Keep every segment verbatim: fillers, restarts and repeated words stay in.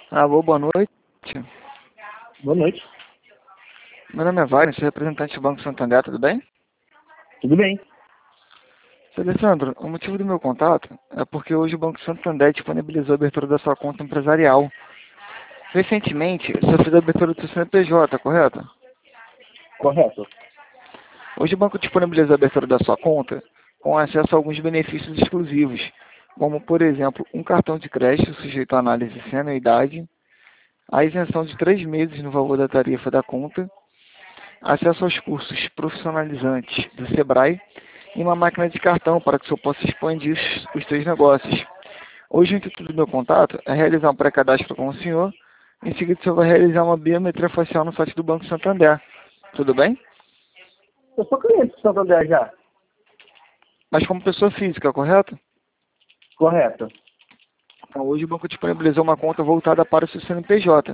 Alô, boa noite. Boa noite. Meu nome é Wagner, sou representante do Banco Santander, tudo bem? Tudo bem? Seu Alessandro, o motivo do meu contato é porque hoje o Banco Santander disponibilizou a abertura da sua conta empresarial. Recentemente, você fez a abertura do seu C N P J, correto? Correto. Hoje o banco disponibilizou a abertura da sua conta com acesso a alguns benefícios exclusivos, como, por exemplo, um cartão de crédito sujeito à análise sem anuidade, a isenção de três meses no valor da tarifa da conta, acesso aos cursos profissionalizantes do Sebrae e uma máquina de cartão para que o senhor possa expandir os os seus negócios. Hoje o intuito do meu contato é realizar um pré-cadastro com o senhor. Em seguida, o senhor vai realizar uma biometria facial no site do Banco Santander. Tudo bem? Eu sou cliente do Santander já. Mas como pessoa física, correto? Correto. Então, hoje o banco disponibilizou uma conta voltada para o seu C N P J.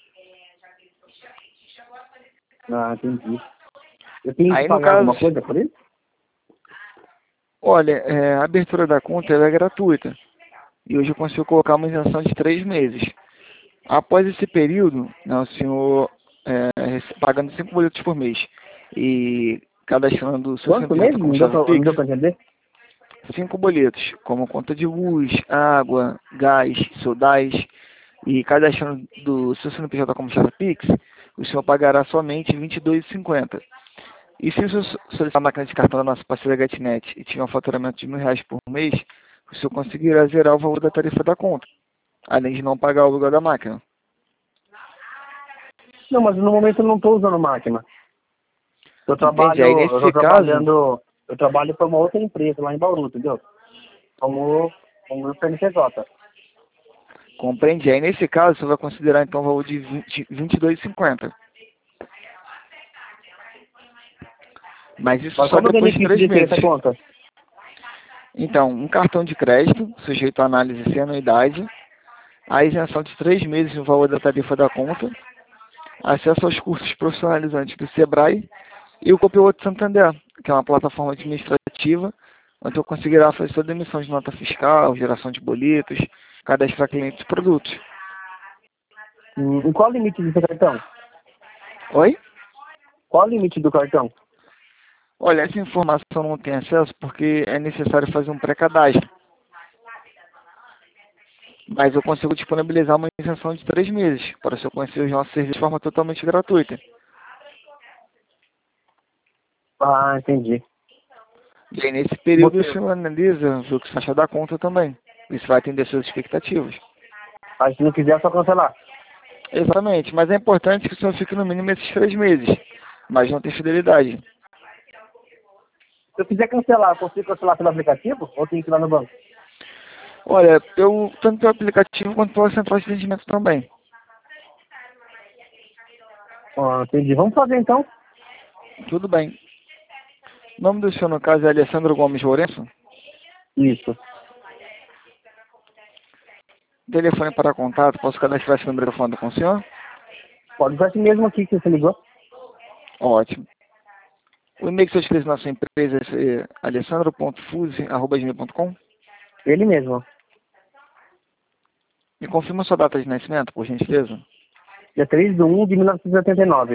Ah, entendi. Eu tenho que Aí, no pagar caso, alguma coisa por isso? olha, é, a abertura da conta ela é gratuita. E hoje eu consigo colocar uma isenção de três meses. Após esse período, né, o senhor é, rece- pagando cinco boletos por mês e cadastrando o seu Quanto C N P J mesmo? como Não deu chave pra, não Pix, deu pra entender? cinco boletos, como conta de luz, água, gás, sodais, e cadastrando do seu C N P J como chave Pix, o senhor pagará somente vinte e dois reais e cinquenta centavos. E se o senhor solicitar a máquina de cartão da nossa parceira GetNet e tiver um faturamento de mil reais por mês, o senhor conseguirá zerar o valor da tarifa da conta, além de não pagar o aluguel da máquina. Não, mas no momento eu não estou usando máquina. Eu Entende? trabalho, Aí eu nesse tô caso, trabalhando, eu trabalho para uma outra empresa lá em Bauru, entendeu? Como, como C N P J. compreende? Aí nesse caso você vai considerar então o valor de vinte, vinte e dois reais e cinquenta centavos. Mas isso Mas só qual é o depois de benefício três de ter meses. essa conta? Então, um cartão de crédito, sujeito à análise sem anuidade, a isenção de três meses no valor da tarifa da conta, acesso aos cursos profissionalizantes do Sebrae e o Copiloto Santander, que é uma plataforma administrativa onde eu conseguirá fazer toda a emissão de nota fiscal, geração de boletos, cadastrar clientes e produtos. Hum, E qual o limite do seu cartão? Oi? Qual o limite do cartão? Olha, essa informação eu não tenho acesso porque é necessário fazer um pré-cadastro. Mas eu consigo disponibilizar uma isenção de três meses para o senhor conhecer os nossos serviços de forma totalmente gratuita. Ah, entendi. E aí, nesse período, o Você, senhor analisa, vê o que você acha da conta também. Isso vai atender suas expectativas. aí se não quiser, é só cancelar. Exatamente, mas é importante que o senhor fique no mínimo esses três meses, mas não tem fidelidade. Se eu quiser cancelar, eu consigo cancelar pelo aplicativo ou tenho que ir lá no banco? Olha, eu, tanto pelo aplicativo quanto pela central de atendimento também. Ah, entendi. Vamos fazer então? Tudo bem. O nome do senhor, no caso, é Alessandro Gomes Lourenço. Isso. Telefone para contato, posso cadastrar esse número de telefone com o senhor? Pode ser esse mesmo aqui que você ligou. Ótimo. O e-mail que você utiliza na sua empresa é alessandro ponto fuse arroba gmail ponto com. Ele mesmo. Me confirma sua data de nascimento, por gentileza. Dia três de um de mil novecentos e oitenta e nove.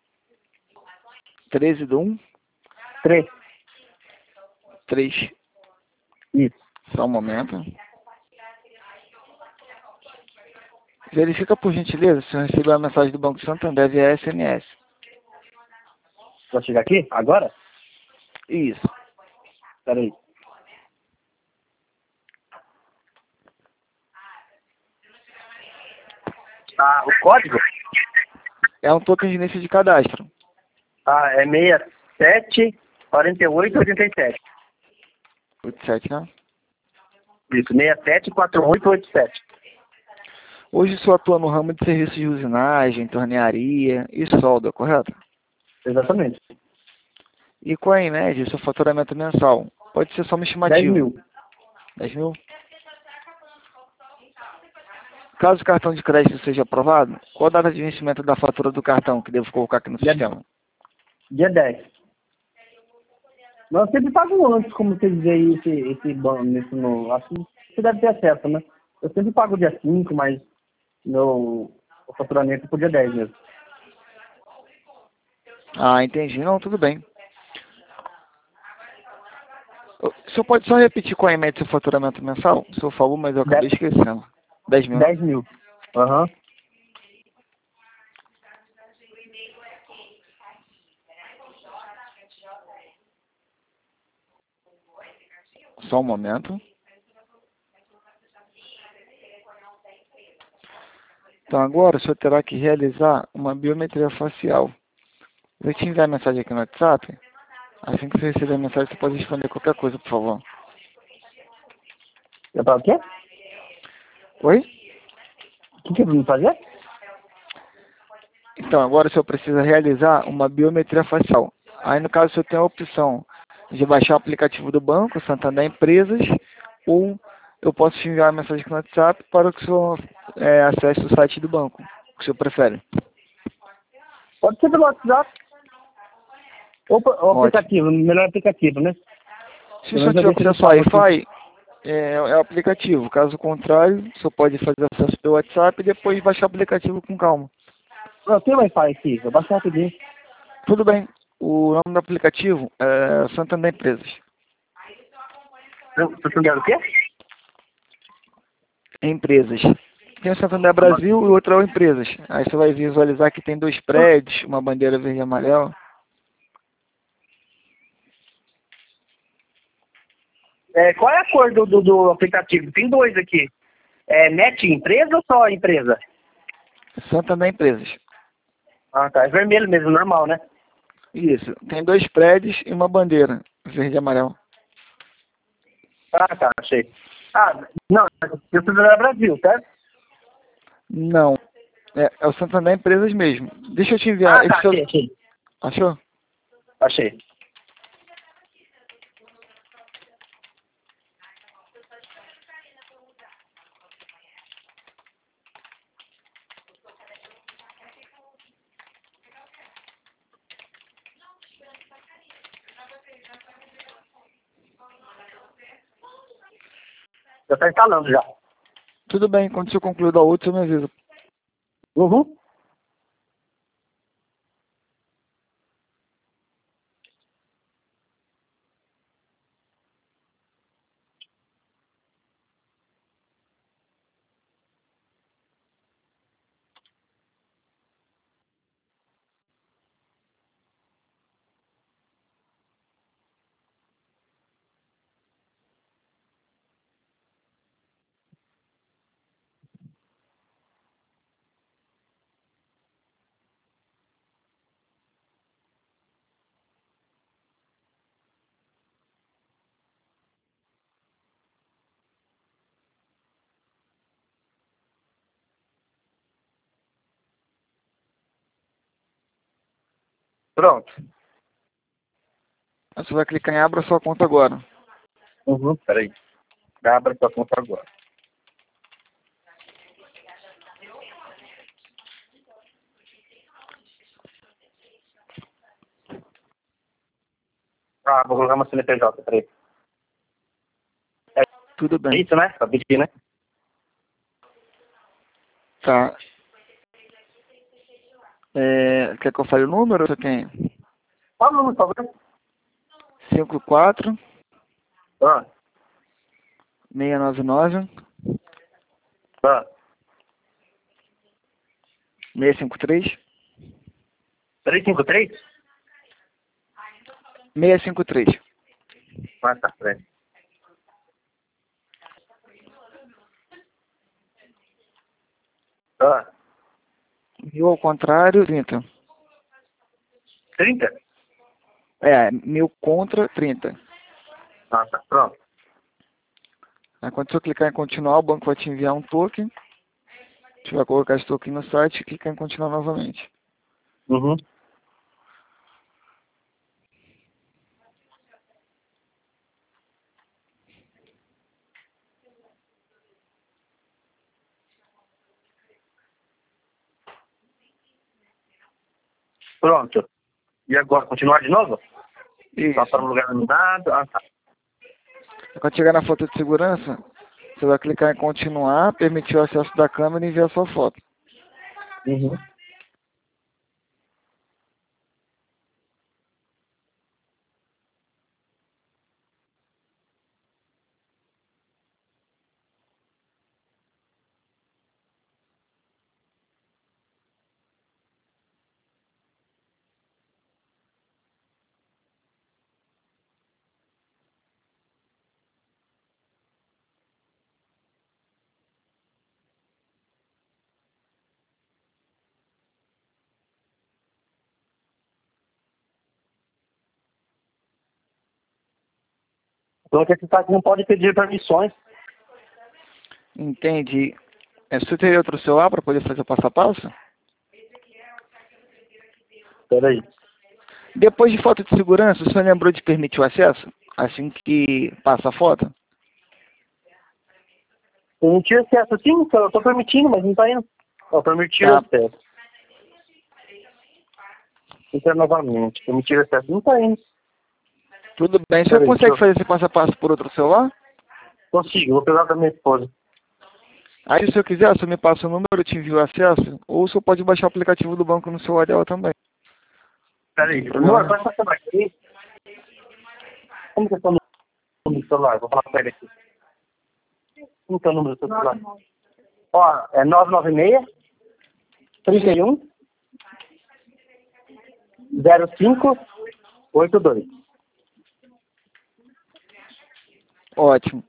treze de um, três. três. Isso. Só um momento. Verifica, por gentileza, se eu recebi a mensagem do Banco Santander via S M S. Vai chegar aqui? Agora? Isso. Espera aí. Ah, o código? É um token de início de cadastro. Ah, é seis sete quatro oito oito sete. oitenta e sete, né? Isso, seis sete quatro oito oito sete. Hoje o senhor atua no ramo de serviços de usinagem, tornearia e solda, correto? Exatamente. E qual é, em média, o seu faturamento mensal? Pode ser só uma dez estimativa. mil. dez mil? Caso o cartão de crédito seja aprovado, qual a data de vencimento da fatura do cartão que devo colocar aqui no Dia, sistema? dia dez. Mas eu sempre pago antes, como você diz aí, esse, esse bônus, no, acho que você deve ter acesso, né? Eu sempre pago dia cinco, mas meu o faturamento por dia dez mesmo. Ah, entendi. Não, tudo bem. O senhor pode só repetir qual é a média do seu faturamento mensal? O senhor falou, mas eu acabei esquecendo. dez mil, né? dez mil. Aham. Uhum. Só um momento. Então agora o senhor terá que realizar uma biometria facial. Eu te enviar a mensagem aqui no WhatsApp. Assim que você receber a mensagem, você pode responder qualquer coisa, por favor. Eu falo o quê? Oi? O que que eu vim fazer? Então, agora o senhor precisa realizar uma biometria facial. Aí, no caso, o senhor tem a opção de baixar o aplicativo do banco, Santander Empresas, ou eu posso te enviar a mensagem aqui no WhatsApp para que o senhor é, acesse o site do banco, o que o senhor prefere. Pode ser pelo WhatsApp. Ou o Ótimo. aplicativo, melhor aplicativo, né? Se o senhor tiver acesso ao Wi-Fi, é, é o aplicativo. Caso contrário, o senhor pode fazer acesso pelo WhatsApp e depois baixar o aplicativo com calma. Não, tem Wi-Fi aqui, eu baixo rapidinho. Tudo bem. O nome do aplicativo é Santander Empresas. Você entendeu o quê? Empresas. Tem o Santander Brasil e o outro é o Empresas. Aí você vai visualizar que tem dois prédios, uma bandeira verde e amarela. É, qual é a cor do, do, do aplicativo? Tem dois aqui. É Net Empresa ou só Empresa? Santander Empresas. Ah, tá. É vermelho mesmo, normal, né? Isso. Tem dois prédios e uma bandeira verde e amarela. Ah, tá, achei. Ah, não, eu preciso do Brasil, certo? Não. É, é o Santander Empresas mesmo. Deixa eu te enviar. Ah, tá, Esse seu... achei, achei. Achou? Achei. Já está instalando já. Tudo bem. Quando você concluir da outra, você me avisa. Uhum. Pronto. Aí você vai clicar em Abra sua conta agora. Uhum, peraí. Abra sua conta agora. Ah, vou colocar uma C N P J, peraí. É Tudo bem. isso, né? Pra pedir, né? Tá. É, quer que eu fale o número? Você tem Fala o número, por favor. cinco quatro Ah, seis nove nove ah. seis cinco três três cinco três? seis cinco três. Ah, tá, peraí. Ah, Mil ao contrário, trinta. trinta? É, mil contra trinta. Ah, tá, pronto. Aí quando você clicar em continuar, o banco vai te enviar um token. Você vai colocar esse token no site e clicar em continuar novamente. Uhum. Pronto. E agora, continuar de novo? Isso. Passar no lugar iluminado? Ah, tá. Quando chegar na foto de segurança, Você vai clicar em continuar, permitir o acesso da câmera e enviar sua foto. Uhum. Então, que esse site não pode pedir permissões. Entendi. É, você teria outro celular para poder fazer o passo a passo? Espera aí. Depois de foto de segurança, o senhor lembrou de permitir o acesso? Assim que passa a foto? Permitir acesso, sim, eu estou permitindo, mas não está indo. Ó, permitir Tá. acesso. Entra novamente. Permitir acesso, não está indo. Tudo bem. O senhor Peraí, consegue deixa eu... fazer esse passo a passo por outro celular? Consigo, vou pegar da minha esposa. Aí, se eu quiser, o senhor me passa o número, eu te envio o acesso, ou o senhor pode baixar o aplicativo do banco no celular dela também. Peraí, Problema amor, não. pode passar aqui. Como que é o seu número do celular? Vou falar pra ele aqui. Como que é o número do seu celular? Ó, é nove nove seis, trinta e um, zero cinco, oito dois. Ótimo.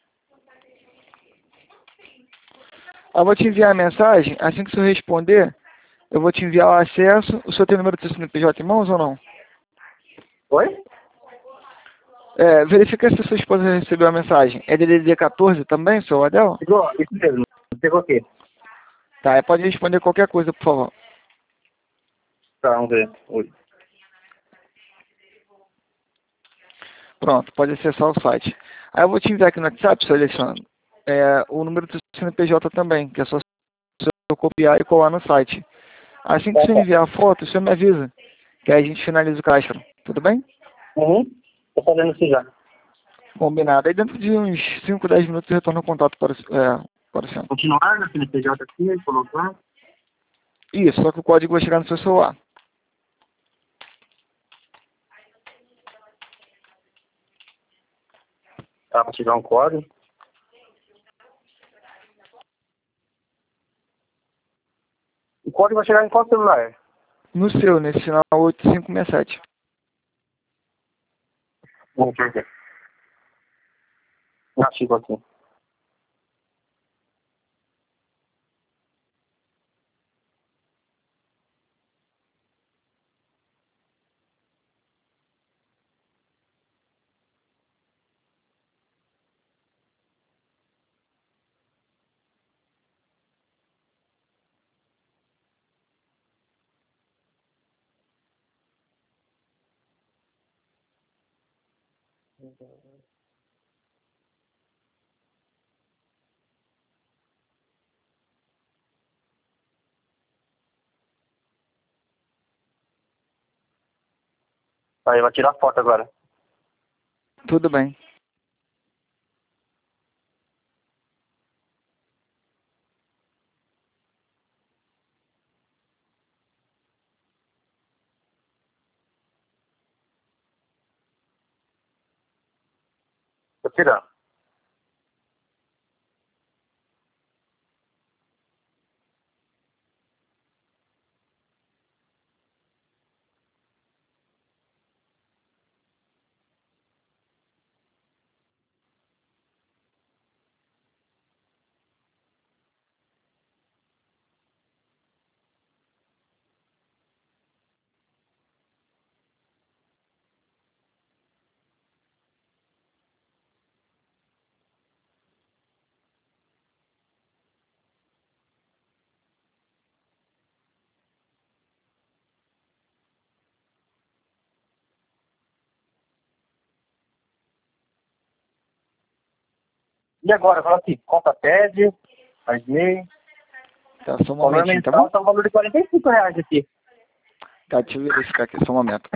Eu vou te enviar a mensagem, assim que o senhor responder, eu vou te enviar o acesso. O senhor tem o número do seu C N P J em mãos ou não? Oi? É, verifica se a sua esposa recebeu a mensagem. É D D D quatorze também, o celular dela? Pegou? Isso mesmo. Pegou o quê? Tá, é, pode responder qualquer coisa, por favor. Tá, vamos ver. Oi. Pronto, pode acessar o site. Aí eu vou te enviar aqui no WhatsApp, senhor Alexandre, é, o número do C N P J também, que é só eu copiar e colar no site. Assim que Tá, você tá. enviar a foto, você me avisa, que aí a gente finaliza o cadastro. Tudo bem? Uhum. Tô fazendo isso já. Combinado. Aí dentro de uns cinco, dez minutos eu retorno o contato para, o- é, para o senhor. Continuar na C N P J aqui, colocar. Isso, só que o código vai chegar no seu celular. Tá, pra tirar um código. O código vai chegar em qual celular? No seu, nesse final oito cinco seis sete. Vamos ver. Ativo aqui. Aí, vai tirar foto agora. Tudo bem. Tô tirando. E agora? Fala assim, conta T E D, faz meio. Tá, só um O valor momentinho, tá bom? mensal tá um valor de quarenta e cinco reais aqui. Tá, deixa eu verificar aqui, só um momento.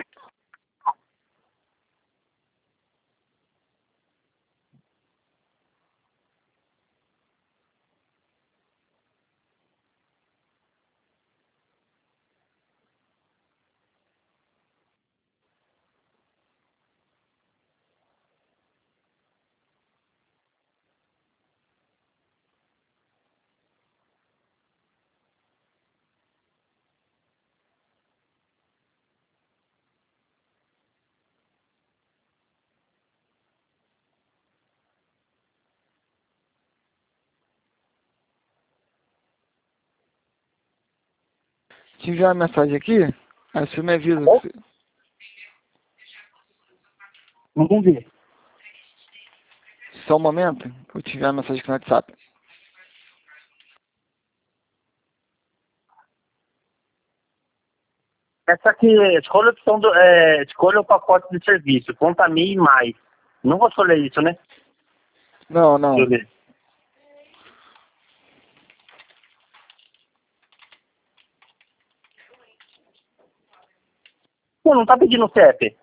te enviar uma mensagem aqui, aí você me avisa. Oh. Se... Não entendi. Só um momento, eu te enviar uma mensagem aqui no WhatsApp. Essa aqui, escolha a opção do, é, escolha o pacote de serviço, contamine mais. Não vou escolher isso, né? Não, não. Deixa eu ver. Pô, não tá pedindo o C E P.